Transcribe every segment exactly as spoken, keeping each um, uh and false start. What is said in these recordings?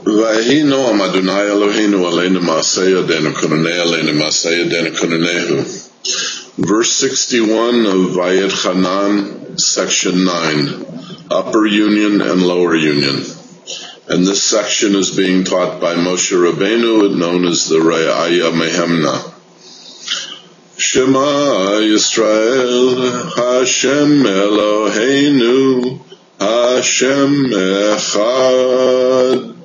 Vahi noam Adonai Eloheinu aleinu ma'aseh yadeinu kononei aleinu ma'aseh yadeinu kononehu. Verse sixty-one of Vayet Hanan, section nine, Upper Union and Lower Union. And this section is being taught by Moshe Rabbeinu, known as the Re'aya Mehemna. Shema Yisrael, Hashem Eloheinu, Hashem Echad.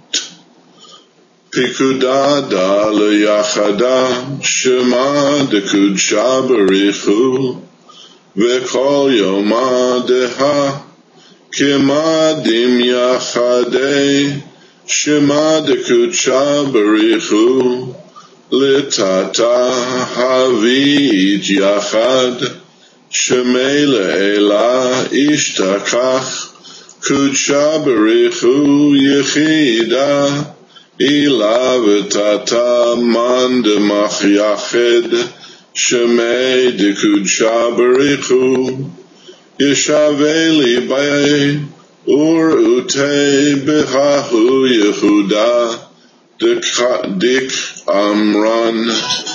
Pikudada leyachada, Shema dekudsha berichu, Vekol yoma deha, Kimadim yachadei, Shema dekudsha berichu, Litata havit yachad, Shemei le'ela ishtakach, Kudsha berichu yechida, Ila v'tata man demach yached, Shemei dekudsha berichu, Yeshaveh li bay, ur utei bechahu Yehuda, dik amran,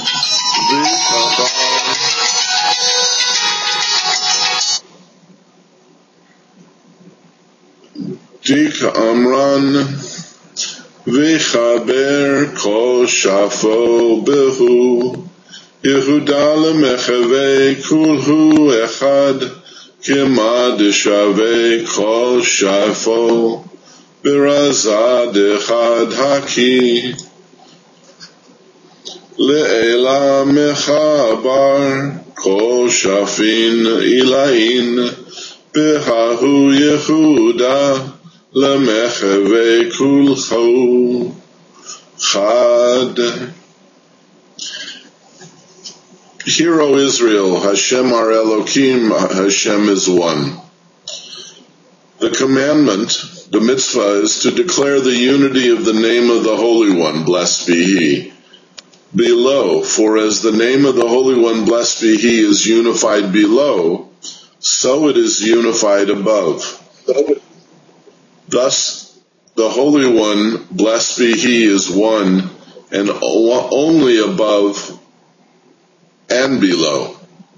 dik amran, V'chaber kol shafo behu, Yehuda lemechevei kulhu echad, Kima deshavei kol shafo, B'razad echad haki, Le'ela mechabar, Kol shafin ilain, Behahu Yehuda, Lemechevei kulcho chad. Hear, O Israel, Hashem our Elohim, Hashem is one. The commandment, the mitzvah, is to declare the unity of the name of the Holy One, blessed be He, below. For as the name of the Holy One, blessed be He, is unified below, so it is unified above. Thus, the Holy One, blessed be He, is one and only above and below.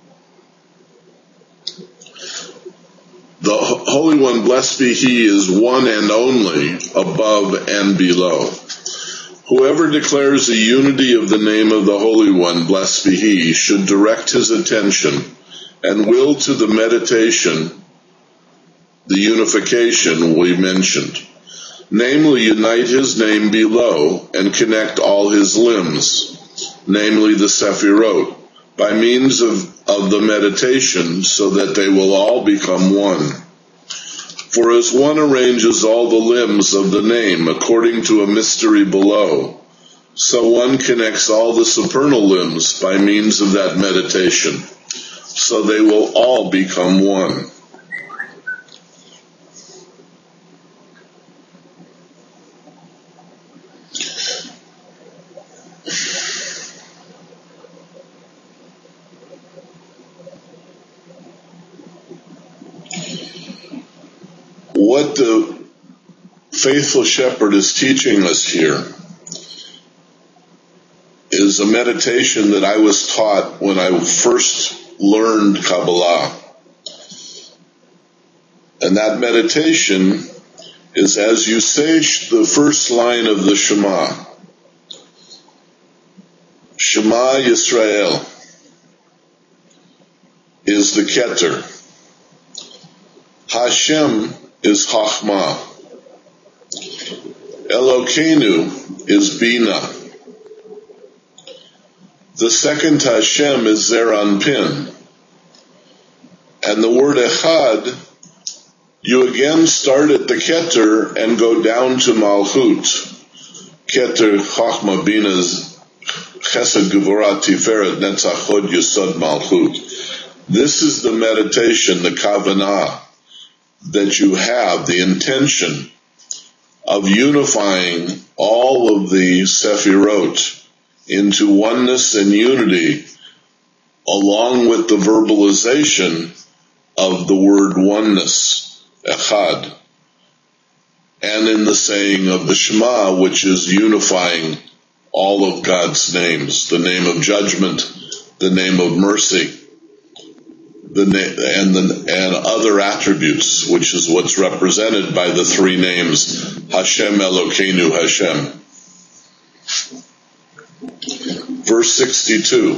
The Holy One, blessed be He, is one and only above and below. Whoever declares the unity of the name of the Holy One, blessed be He, should direct his attention and will to the meditation, the unification we mentioned, namely unite His name below and connect all His limbs, namely the Sephirot, by means of, of the meditation, so that they will all become one. For as one arranges all the limbs of the name according to a mystery below, so one connects all the supernal limbs by means of that meditation, so they will all become one. What the faithful shepherd is teaching us here is a meditation that I was taught when I first learned Kabbalah. And that meditation is as you say the first line of the Shema. Shema Yisrael is the Keter. Hashem is Chachma. Elokeinu is Bina. The second Hashem is Zeranpin. And the word Echad, you again start at the Keter and go down to Malchut. Keter, Chachma, Bina, Chesed, Gevurah, Tiferet, Netzach, Hod, Yesod, Malchut. This is the meditation, the Kavanah, that you have, the intention of unifying all of the Sephirot into oneness and unity, along with the verbalization of the word oneness, echad. And and in the saying of the Shema, which is unifying all of God's names, the name of judgment, the name of mercy, the na- and the and other attributes, which is what's represented by the three names, Hashem Elokeinu Hashem. Verse sixty-two.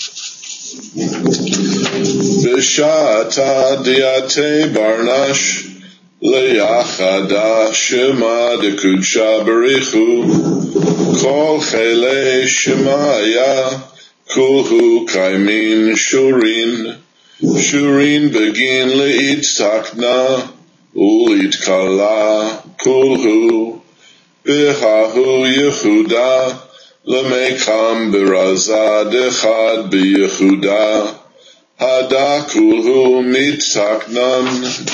B'sha'ata diate barnash leyachada shema dekudsha berichu kol chele shemaya kulhu kaimin shurin shurin begin leitzakna ulitkala kulhu bihahu yehuda Lamekam beraza dechad biyehuda hada kulhu mitzaknan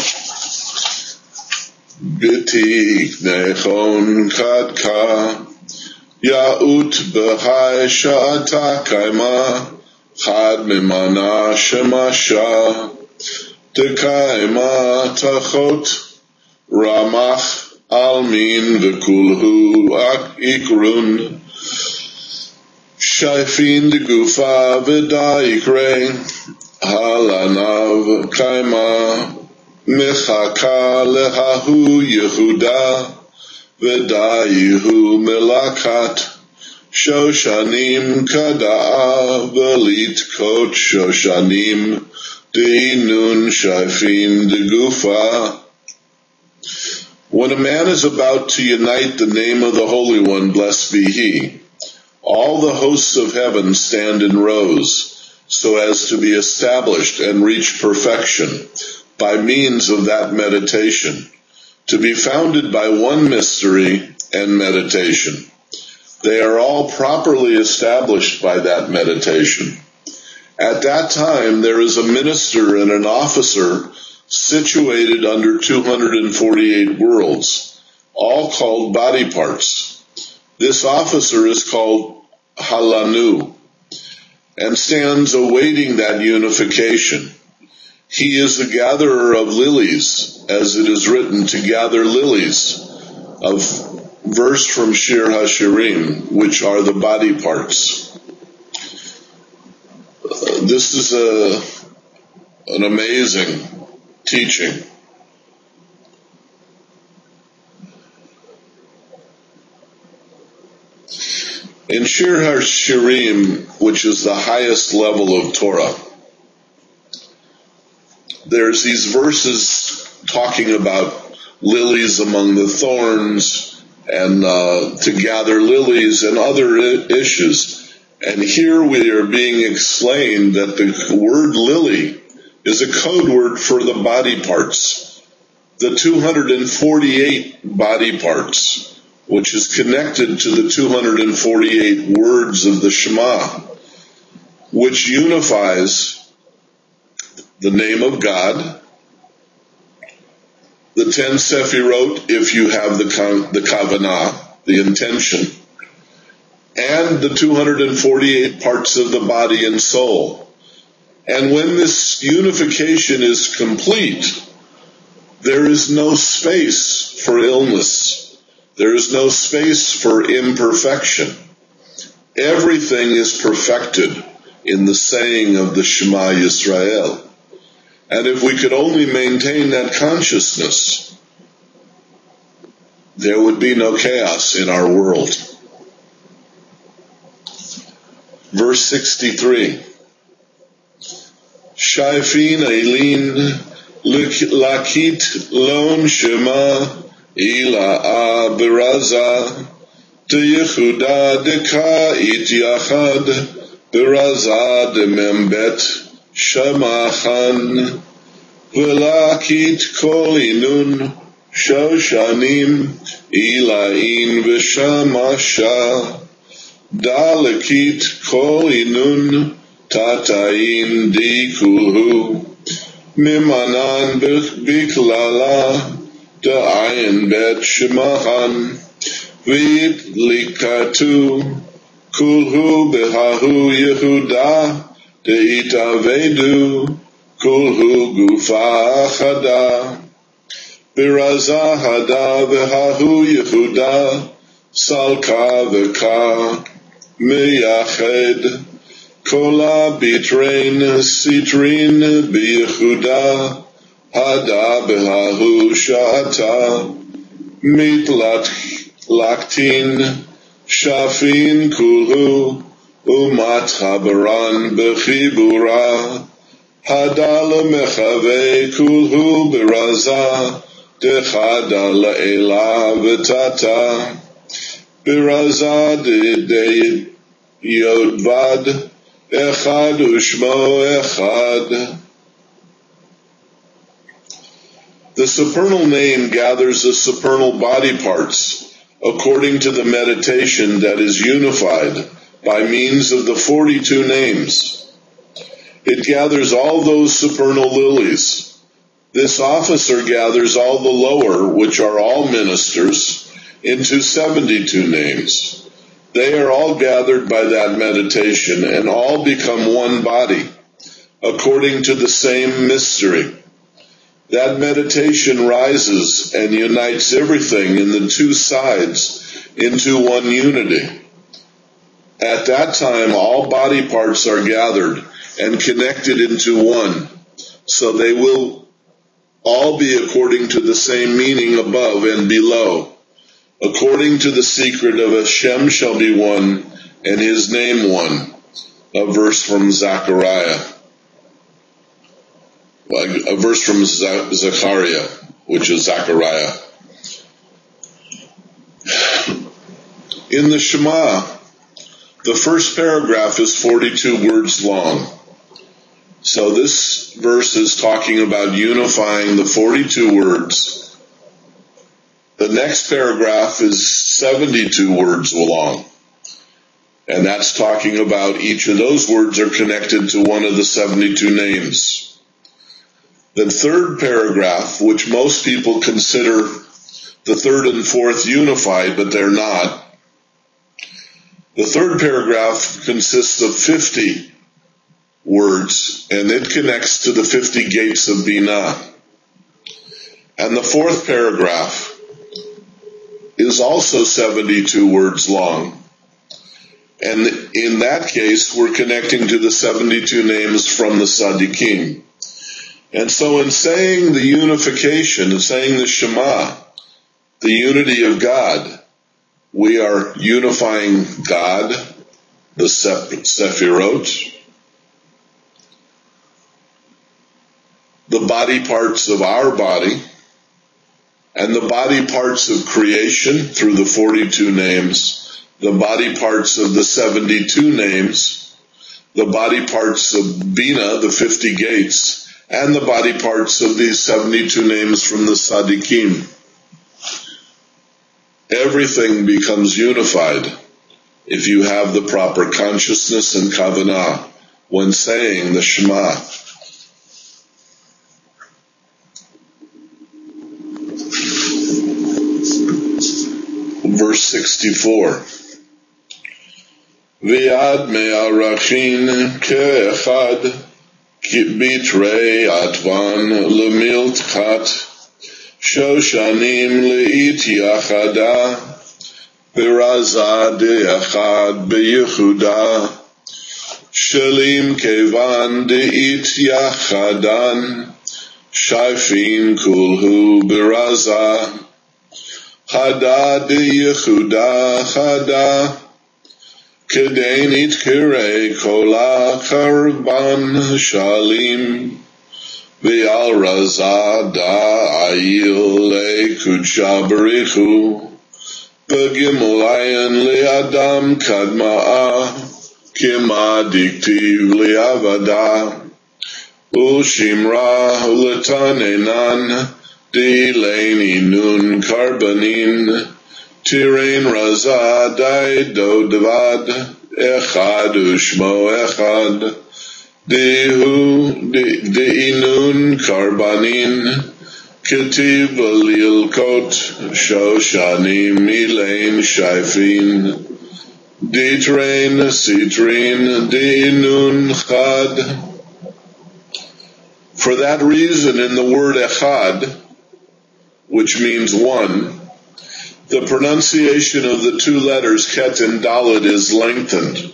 bitik nechon kadka yaut behai sha'ata kaima chad mimana shemasha dekaima tachot ramach almin v'kulhu ak ikrun Shaifin de gufa v'daikre halanav kaima mechaka lehahu Yehuda v'daihu melakat shoshanim kada'a v'lit kot shoshanim de'inun shaifin de gufa. When a man is about to unite the name of the Holy One, blessed be He, all the hosts of heaven stand in rows, so as to be established and reach perfection by means of that meditation, to be founded by one mystery and meditation. They are all properly established by that meditation. At that time, there is a minister and an officer situated under two hundred forty-eight worlds, all called body parts. This officer is called Halanu, and stands awaiting that unification. He is the gatherer of lilies, as it is written, to gather lilies, a verse from Shir HaShirim, which are the body parts. This is a, an amazing teaching. In Shir HaShirim, which is the highest level of Torah, there's these verses talking about lilies among the thorns and uh, to gather lilies and other I- issues. And here we are being explained that the word lily is a code word for the body parts, the two hundred forty-eight body parts, which is connected to the two hundred forty-eight words of the Shema, which unifies the name of God, the ten Sefirot, if you have the the Kavanah, the intention, and the two hundred forty-eight parts of the body and soul. And when this unification is complete, there is no space for illness. There is no space for imperfection. Everything is perfected in the saying of the Shema Yisrael. And if we could only maintain that consciousness, there would be no chaos in our world. Verse sixty-three. Shaifin Eilin Lakit Lon Shema Ila'a Beraza De Yehuda Deka It Yachad Beraza De Membet Shamachan Velakit Kol Inun Shoshanim Ilain Veshamasha Dalekit Kol Inun Tatain Di Kulhu Mimanan Biklala Da'ayin Bet Shemahan Vid Likatu Kulhu Behahu Yehuda De'ita Vedu Kulhu Gufa Achada Biraza hada v'hahu Yehuda, salka v'ka, meyached, kola bitrein sitrin b'Yehuda, hada v'hahu sha'ata, mitlat laktin, shafin kulhu, umat habaran b'chibura, hadal mechave kulhu biraza, dechada la'ela v'tata, biraza de yodvad, echad ushmo echad. The supernal name gathers the supernal body parts according to the meditation that is unified by means of the forty-two names. It gathers all those supernal lilies. This officer gathers all the lower, which are all ministers, into seventy-two names. They are all gathered by that meditation and all become one body, according to the same mystery. That meditation rises and unites everything in the two sides into one unity. At that time, all body parts are gathered and connected into one, so they will all be according to the same meaning above and below. According to the secret of Hashem shall be one, and his name one. A verse from Zechariah. A verse from Zechariah, which is Zechariah. In the Shema, the first paragraph is forty-two words long. So this verse is talking about unifying the forty-two words. The next paragraph is seventy-two words long. And that's talking about each of those words are connected to one of the seventy-two names. The third paragraph, which most people consider the third and fourth unified, but they're not. The third paragraph consists of fifty words, and it connects to the fifty gates of Binah. And the fourth paragraph is also seventy-two words long. And in that case, we're connecting to the seventy-two names from the Tzaddikim. And so in saying the unification, in saying the Shema, the unity of God, we are unifying God, the Sephirot, the body parts of our body, and the body parts of creation through the forty-two names, the body parts of the seventy-two names, the body parts of Bina, the fifty gates, and the body parts of these seventy-two names from the Tzaddikim. Everything becomes unified if you have the proper consciousness and kavanah when saying the Shema. Verse sixty-four. V'yad me'arachin ke'echad bitrei atvan lemiltchat shoshanim le'it yachada b'raza de'achad be'yehuda shalim kevan de'it yachadan shafin kulhu b'raza Chada de'yehuda chada Kedein itkirei kola karban shalim V'al raza da'ayil le'kudsha berichu B'gimulayan le'adam kadma'a Kima diktiv le'avada U'shimra le'tanenan Dileini nun karbanin Tirain raza daido devad Echad ushmo echad Dehu deinun karbanin Ketiv alilkot Shoshanim ilain shaifin Ditrain sitrin deinun chad. For that reason in the word echad which means one, the pronunciation of the two letters Ket and Dalet is lengthened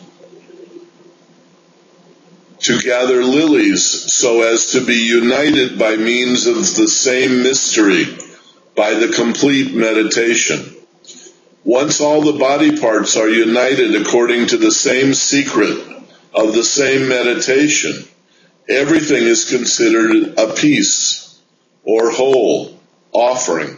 to gather lilies so as to be united by means of the same mystery by the complete meditation. Once all the body parts are united according to the same secret of the same meditation, everything is considered a piece or whole offering.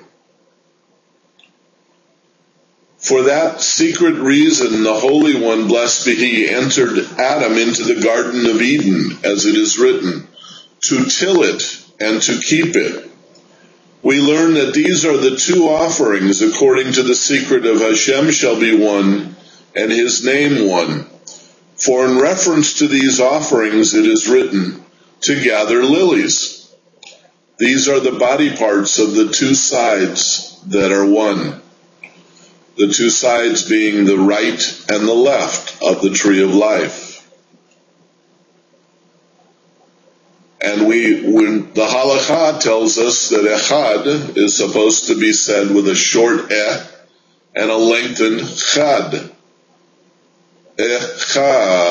For that secret reason, the Holy One, blessed be He, entered Adam into the Garden of Eden, as it is written, to till it and to keep it. We learn that these are the two offerings according to the secret of Hashem shall be one and His name one. For in reference to these offerings it is written, to gather lilies. These are the body parts of the two sides that are one. The two sides being the right and the left of the tree of life. And we, when the halakha tells us that echad is supposed to be said with a short eh and a lengthened chad. Echad,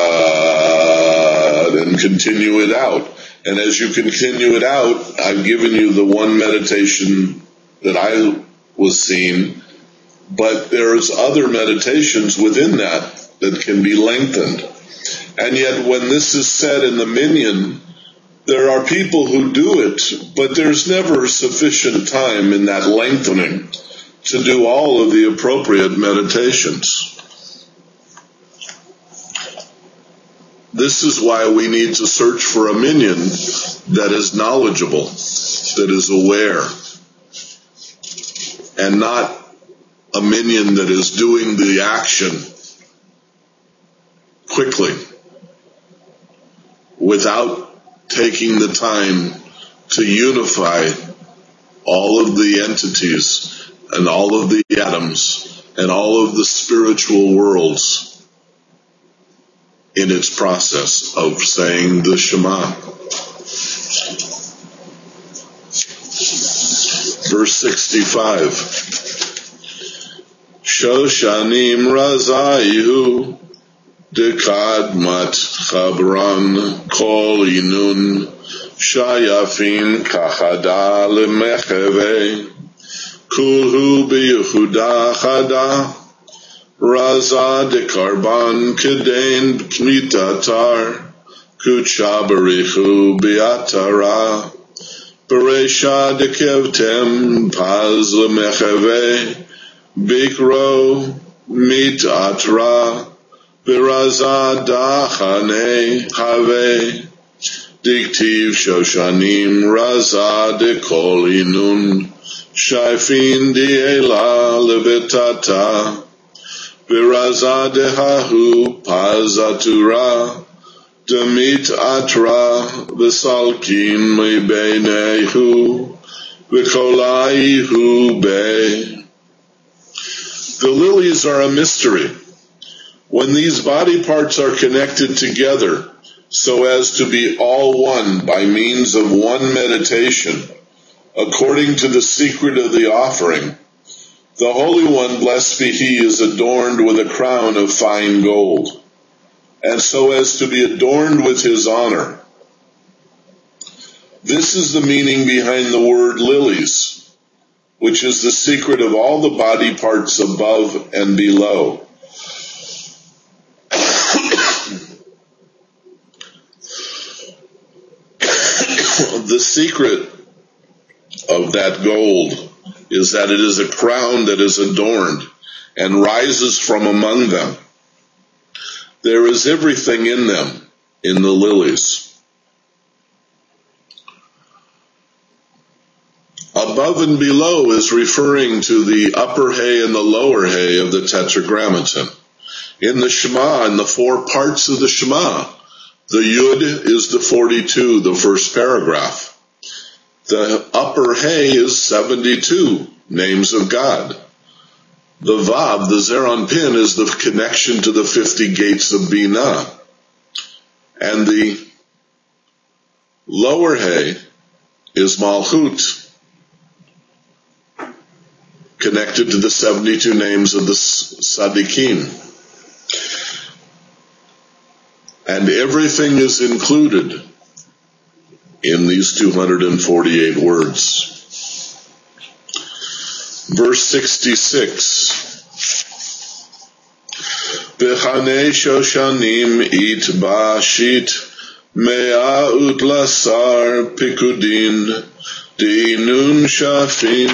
and continue it out. And as you continue it out, I've given you the one meditation that I was seeing, but there's other meditations within that that can be lengthened. And yet when this is said in the minyan, there are people who do it, but there's never sufficient time in that lengthening to do all of the appropriate meditations. This is why we need to search for a minyan that is knowledgeable, that is aware, and not a minyan that is doing the action quickly without taking the time to unify all of the entities and all of the atoms and all of the spiritual worlds in its process of saying the Shema. Verse sixty-five. Shoshanim razaihu dekadmat chabran kol inun shayafin kachada lemecheve kulhu beyehuda chada Raza de karban kedain kmitatar kucha berichu beatara beresha de kevtem paz lemecheve bikro mitatra beraza dachane have diktiv shoshanim raza de kol inun shaifin diela lebetata Biraza dehahu pazatura demit atra v'salkin mebeinehu v'kolaihu be. The lilies are a mystery. When these body parts are connected together so as to be all one by means of one meditation, according to the secret of the offering, the Holy One, blessed be He, is adorned with a crown of fine gold, and so as to be adorned with His honor. This is the meaning behind the word lilies, which is the secret of all the body parts above and below. The secret of that gold is that it is a crown that is adorned and rises from among them. There is everything in them, in the lilies. Above and below is referring to the upper hay and the lower hay of the Tetragrammaton. In the Shema, in the four parts of the Shema, the Yud is the forty-two, the first paragraph. The upper hay is seventy-two names of God. The Vav, the Zeron Pin, is the connection to the fifty gates of Binah. And the lower hay is Malchut. connected to the seventy-two names of the Tzaddikim. And everything is included in these two hundred forty-eight words. Verse sixty-six. B'chanei shoshanim it ba'ashit mea utlasar pikudin di'inun shafin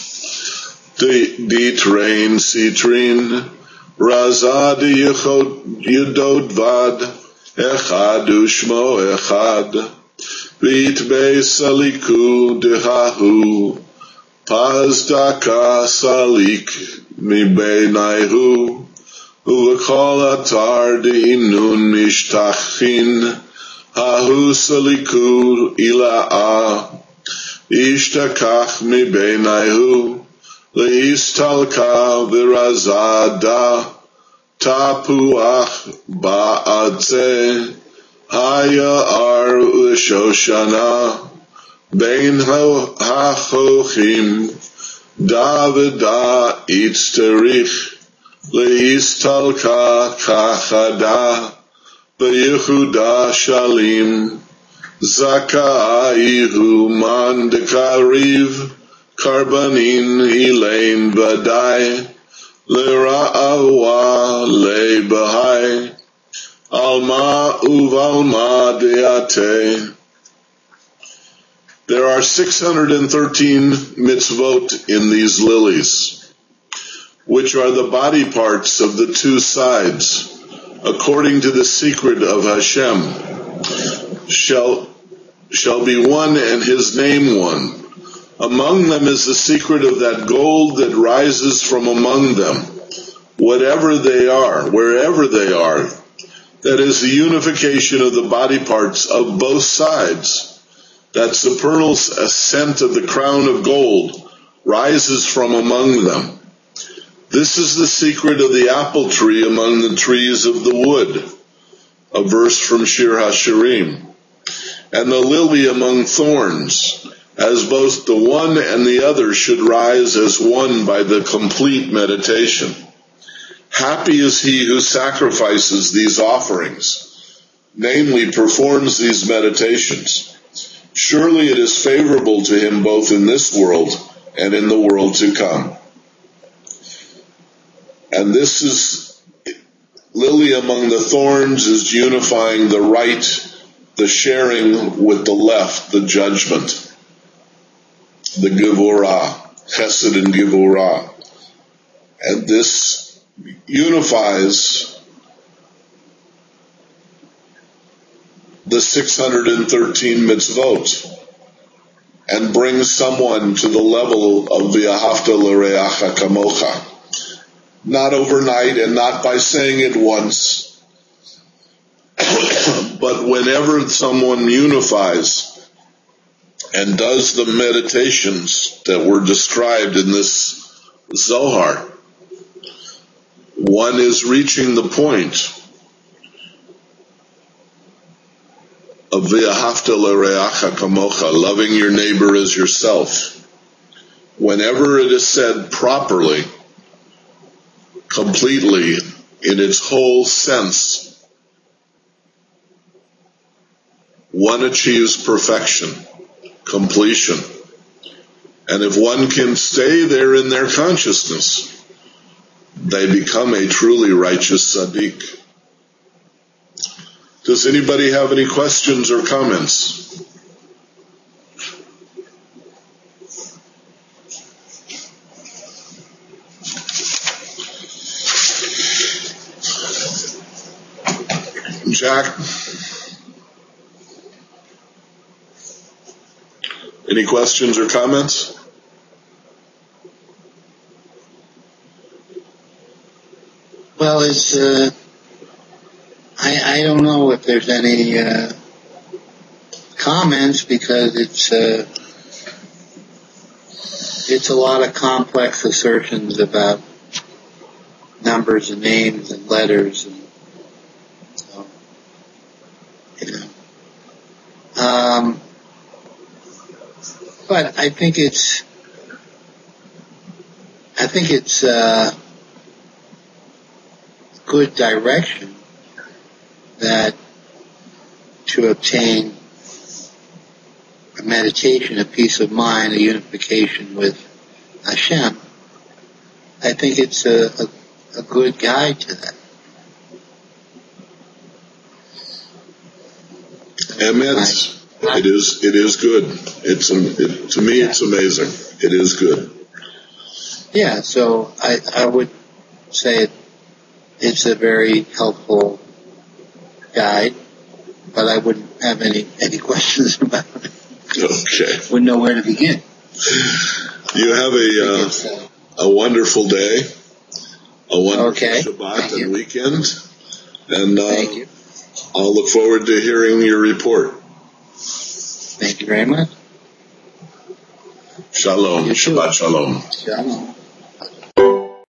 di'train sitrin raza di'yodod vad echad u'shmo echad v'itbei saliku dehahu pazdaka salik mibenaihu u'v'kol atar di'inun mishtachin hahu saliku ila'ah ishtakach mibenaihu le'istalka v'razada tapuach ba'adze haya ar u'shoshana bein ha'chochim davida itzterich le'istalka kachada be'yehuda shalim zakaihu man dekariv karbanin hilain badai le'ra'awa le'bahai alma uvalma deate. There are six hundred thirteen mitzvot in these lilies, which are the body parts of the two sides, according to the secret of Hashem, shall, shall be one and his name one. Among them is the secret of that gold that rises from among them, whatever they are, wherever they are. That is the unification of the body parts of both sides. That supernal ascent of the crown of gold rises from among them. This is the secret of the apple tree among the trees of the wood, a verse from Shir HaShirim, and the lily among thorns, as both the one and the other should rise as one by the complete meditation. Happy is he who sacrifices these offerings, namely performs these meditations. Surely it is favorable to him both in this world and in the world to come. And this is, lily among the thorns is unifying the right, the sharing with the left, the judgment, the Gevurah, Chesed and Gevurah. And this unifies the six hundred thirteen mitzvot and brings someone to the level of V'ahavta l'reacha kamocha. Not overnight and not by saying it once, but whenever someone unifies and does the meditations that were described in this Zohar, one is reaching the point of V'ahavta l'reacha kamocha, loving your neighbor as yourself. Whenever it is said properly, completely, in its whole sense, one achieves perfection, completion. And if one can stay there in their consciousness, they become a truly righteous tzaddik. Does anybody have any questions or comments? Jack? Any questions or comments? Well, it's, uh, I, I don't know if there's any, uh, comments because it's, uh, it's a lot of complex assertions about numbers and names and letters and, so, you know. Um, but I think it's, at think it's uh, good direction that to obtain a meditation, a peace of mind, a unification with Hashem. I think it's a, a, a good guide to that. Emet, it is it is good. It's it, to me, it's amazing. It is good. Yeah, so I I would say it, it's a very helpful guide, but I wouldn't have any any questions about it. Okay. Wouldn't know where to begin. You have a uh, a wonderful day, a wonderful okay. Shabbat and weekend, and uh, Thank you. I'll look forward to hearing your report. Thank you very much. Shalom. You too. Shabbat shalom. Shalom.